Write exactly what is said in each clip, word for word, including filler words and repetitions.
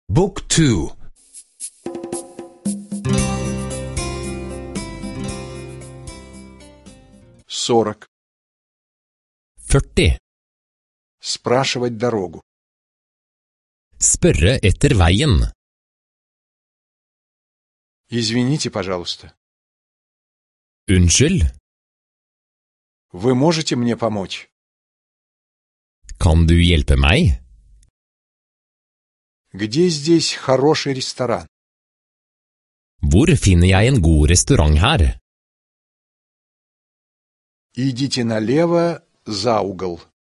บุ๊กทูсорок førti. Спрашивать дорогу. Spørre etter veien. Извините, пожалуйста. Unnskyld, Вы можете мне помочь? kan du hjelpe meg? Где здесь хороший ресторан? Hvor finner jeg en god restaurant her? Идите налево за угол.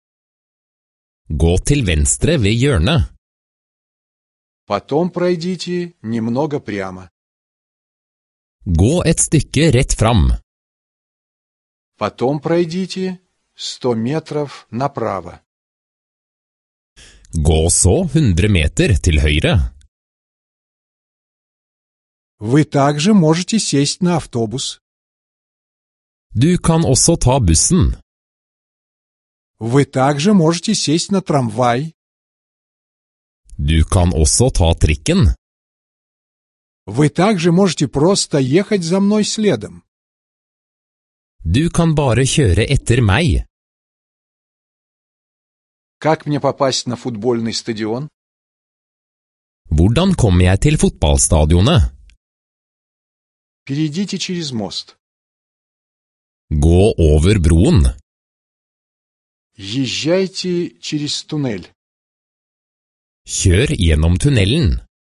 Gå til venstre ved hjørnet. Потом пройдите немного прямо. Gå et stykke rett fram. Потом пройдите сто метров направо. Gå så hundre meter til høyre. Вы также можете сесть на автобус. Du kan også ta bussen. Вы также можете сесть на трамвай. Du kan også ta trikken. Вы также можете просто ехать за мной следом. Du kan bare kjøre etter meg. Как мне попасть на футбольный стадион? Hvordan kommer jeg til fotballstadionet? Перейдите через мост. Gå over broen. Езжайте через туннель. Kjør gjennom tunnelen.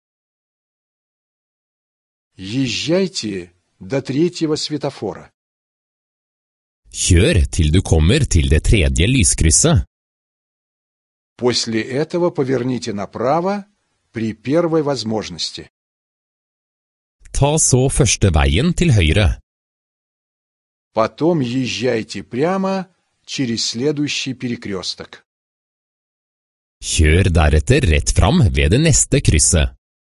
Езжайте до третьего светофора. Kjør til du kommer til det tredje lyskrysset. После этого поверните направо при первой возможности. Ta så første veien til høyre. Потом езжайте прямо через следующий перекресток. Kjør deretter rett fram ved det neste krysset.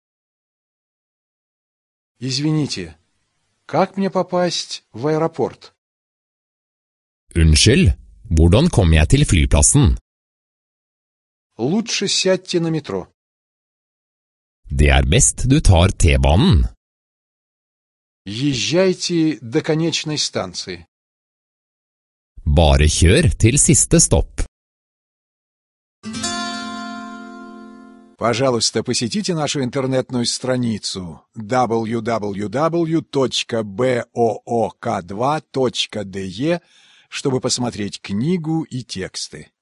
Извините, как мне попасть в аэропорт? Unnskyld, hvordan kommer jeg til flyplassen? Лучше сядьте на метро. Det er best du tar T-banen. Езжайте до конечной станции. Bare kjør til siste stopp. Пожалуйста, посетите нашу интернетную страницу дабл ю дабл ю дабл ю точка буок два точка де чтобы посмотреть книгу и тексты.